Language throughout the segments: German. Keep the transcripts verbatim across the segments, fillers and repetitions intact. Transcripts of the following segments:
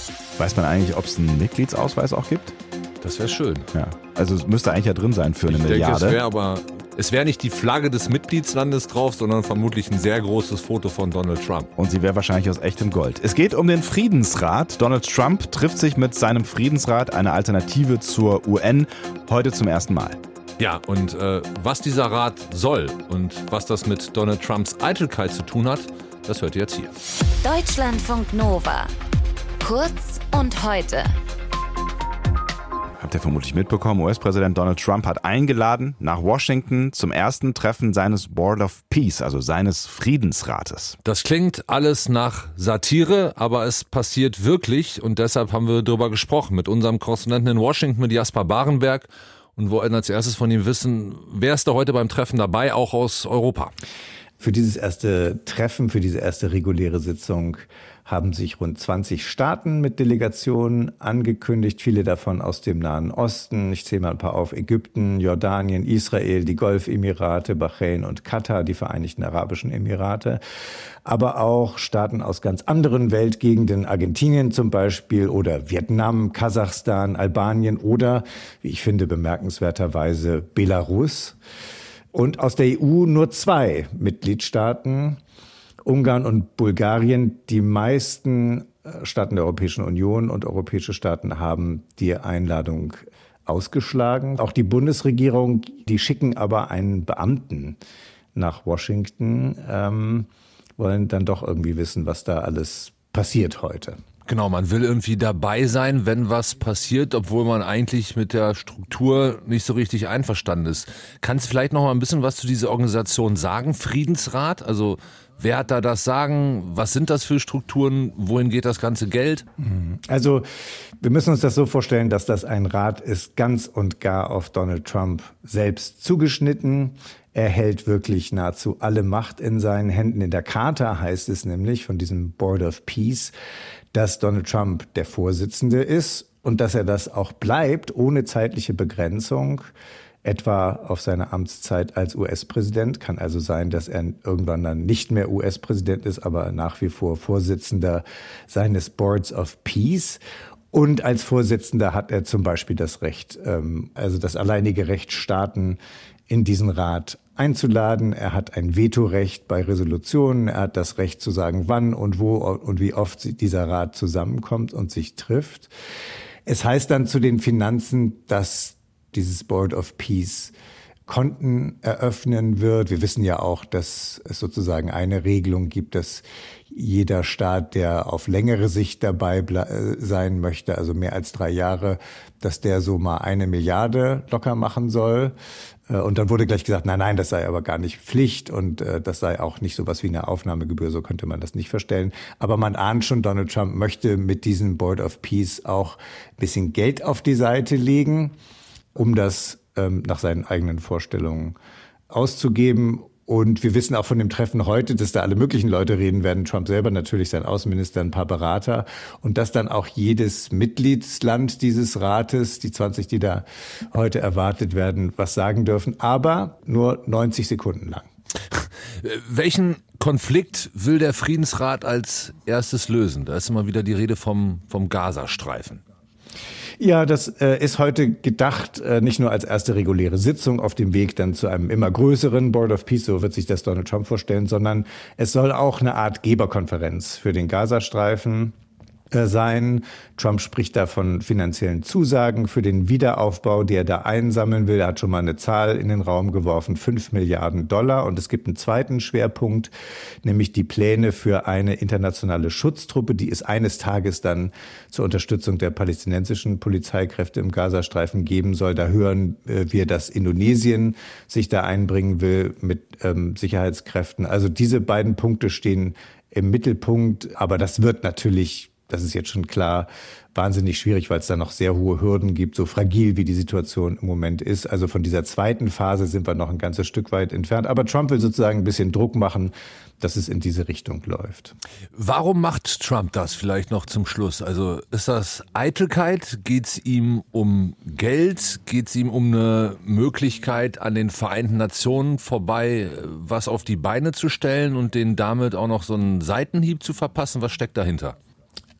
Weiß man eigentlich, ob es einen Mitgliedsausweis auch gibt? Das wäre schön. Ja, also es müsste eigentlich ja drin sein für eine ich Milliarde. Denke, es wäre aber, es wäre nicht die Flagge des Mitgliedslandes drauf, sondern vermutlich ein sehr großes Foto von Donald Trump. Und sie wäre wahrscheinlich aus echtem Gold. Es geht um den Friedensrat. Donald Trump trifft sich mit seinem Friedensrat, eine Alternative zur U N, heute zum ersten Mal. Ja, und äh, was dieser Rat soll und was das mit Donald Trumps Eitelkeit zu tun hat, das hört ihr jetzt hier. Deutschlandfunk Nova. Kurz und heute. Habt ihr vermutlich mitbekommen, U S-Präsident Donald Trump hat eingeladen nach Washington zum ersten Treffen seines Board of Peace, also seines Friedensrates. Das klingt alles nach Satire, aber es passiert wirklich und deshalb haben wir darüber gesprochen mit unserem Korrespondenten in Washington, mit Jasper Barenberg, und wollten als erstes von ihm wissen, wer ist da heute beim Treffen dabei, auch aus Europa? Für dieses erste Treffen, für diese erste reguläre Sitzung haben sich rund zwanzig Staaten mit Delegationen angekündigt, viele davon aus dem Nahen Osten. Ich zähle mal ein paar auf: Ägypten, Jordanien, Israel, die Golfemirate, Bahrain und Katar, die Vereinigten Arabischen Emirate. Aber auch Staaten aus ganz anderen Weltgegenden, Argentinien zum Beispiel oder Vietnam, Kasachstan, Albanien oder, wie ich finde, bemerkenswerterweise Belarus. Und aus der E U nur zwei Mitgliedstaaten, Ungarn und Bulgarien. Die meisten Staaten der Europäischen Union und europäische Staaten haben die Einladung ausgeschlagen. Auch die Bundesregierung, die schicken aber einen Beamten nach Washington, ähm, wollen dann doch irgendwie wissen, was da alles passiert heute. Genau, man will irgendwie dabei sein, wenn was passiert, obwohl man eigentlich mit der Struktur nicht so richtig einverstanden ist. Kannst du vielleicht noch mal ein bisschen was zu dieser Organisation sagen? Friedensrat, also wer hat da das Sagen? Was sind das für Strukturen? Wohin geht das ganze Geld? Also wir müssen uns das so vorstellen, dass das ein Rat ist, ganz und gar auf Donald Trump selbst zugeschnitten. Er hält wirklich nahezu alle Macht in seinen Händen. In der Charta heißt es nämlich von diesem Board of Peace, dass Donald Trump der Vorsitzende ist und dass er das auch bleibt, ohne zeitliche Begrenzung, etwa auf seine Amtszeit als U S-Präsident. Kann also sein, dass er irgendwann dann nicht mehr U S-Präsident ist, aber nach wie vor Vorsitzender seines Boards of Peace. Und als Vorsitzender hat er zum Beispiel das Recht, also das alleinige Recht, Staaten in diesen Rat einzuladen. Er hat ein Vetorecht bei Resolutionen. Er hat das Recht zu sagen, wann und wo und wie oft dieser Rat zusammenkommt und sich trifft. Es heißt dann zu den Finanzen, dass dieses Board of Peace Konten eröffnen wird. Wir wissen ja auch, dass es sozusagen eine Regelung gibt, dass jeder Staat, der auf längere Sicht dabei ble- sein möchte, also mehr als drei Jahre, dass der so mal eine Milliarde locker machen soll. Und dann wurde gleich gesagt, nein, nein, das sei aber gar nicht Pflicht und äh, das sei auch nicht sowas wie eine Aufnahmegebühr, so könnte man das nicht verstellen. Aber man ahnt schon, Donald Trump möchte mit diesem Board of Peace auch ein bisschen Geld auf die Seite legen, um das ähm, nach seinen eigenen Vorstellungen auszugeben. Und wir wissen auch von dem Treffen heute, dass da alle möglichen Leute reden werden. Trump selber natürlich, sein Außenminister, ein paar Berater. Und dass dann auch jedes Mitgliedsland dieses Rates, die zwanzig, die da heute erwartet werden, was sagen dürfen. Aber nur neunzig Sekunden lang. Welchen Konflikt will der Friedensrat als erstes lösen? Da ist immer wieder die Rede vom, vom Gazastreifen. Ja, das äh, ist heute gedacht, äh, nicht nur als erste reguläre Sitzung auf dem Weg dann zu einem immer größeren Board of Peace, so wird sich das Donald Trump vorstellen, sondern es soll auch eine Art Geberkonferenz für den Gazastreifen äh, sein. Trump spricht da von finanziellen Zusagen für den Wiederaufbau, die er da einsammeln will. Er hat schon mal eine Zahl in den Raum geworfen, fünf Milliarden Dollar. Und es gibt einen zweiten Schwerpunkt, nämlich die Pläne für eine internationale Schutztruppe, die es eines Tages dann zur Unterstützung der palästinensischen Polizeikräfte im Gazastreifen geben soll. Da hören äh, wir, dass Indonesien sich da einbringen will mit ähm, Sicherheitskräften. Also diese beiden Punkte stehen im Mittelpunkt. Aber das wird natürlich, das ist jetzt schon klar, wahnsinnig schwierig, weil es da noch sehr hohe Hürden gibt, so fragil wie die Situation im Moment ist. Also von dieser zweiten Phase sind wir noch ein ganzes Stück weit entfernt. Aber Trump will sozusagen ein bisschen Druck machen, dass es in diese Richtung läuft. Warum macht Trump das vielleicht noch zum Schluss? Also ist das Eitelkeit? Geht es ihm um Geld? Geht es ihm um eine Möglichkeit, an den Vereinten Nationen vorbei was auf die Beine zu stellen und denen damit auch noch so einen Seitenhieb zu verpassen? Was steckt dahinter?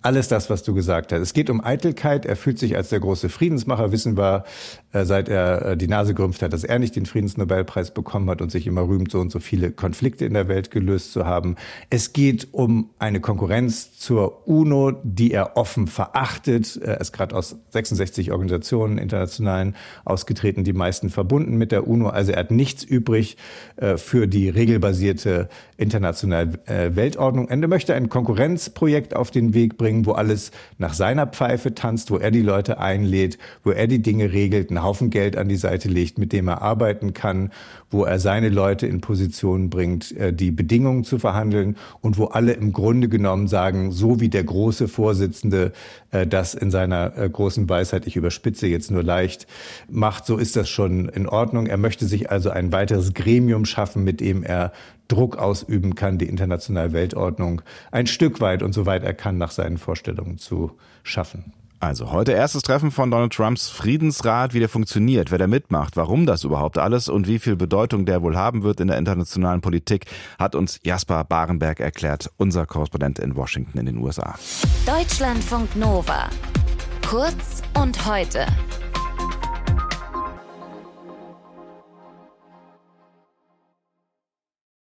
alles das, was du gesagt hast. Es geht um Eitelkeit. Er fühlt sich als der große Friedensmacher. Wissen wir, seit er die Nase gerümpft hat, dass er nicht den Friedensnobelpreis bekommen hat und sich immer rühmt, so und so viele Konflikte in der Welt gelöst zu haben. Es geht um eine Konkurrenz zur UNO, die er offen verachtet. Er ist gerade aus sechsundsechzig Organisationen internationalen ausgetreten, die meisten verbunden mit der UNO. Also er hat nichts übrig für die regelbasierte internationale Weltordnung. Er möchte ein Konkurrenzprojekt auf den Weg bringen, wo alles nach seiner Pfeife tanzt, wo er die Leute einlädt, wo er die Dinge regelt, einen Haufen Geld an die Seite legt, mit dem er arbeiten kann, wo er seine Leute in Positionen bringt, die Bedingungen zu verhandeln und wo alle im Grunde genommen sagen, so wie der große Vorsitzende das in seiner großen Weisheit, ich überspitze jetzt nur leicht, macht, so ist das schon in Ordnung. Er möchte sich also ein weiteres Gremium schaffen, mit dem er Druck ausüben kann, die internationale Weltordnung ein Stück weit und soweit er kann nach seinen Vorstellungen zu schaffen. Also heute erstes Treffen von Donald Trumps Friedensrat, wie der funktioniert, wer da mitmacht, warum das überhaupt alles und wie viel Bedeutung der wohl haben wird in der internationalen Politik, hat uns Jasper Barenberg erklärt, unser Korrespondent in Washington in den U S A. Deutschlandfunk Nova. Kurz und heute.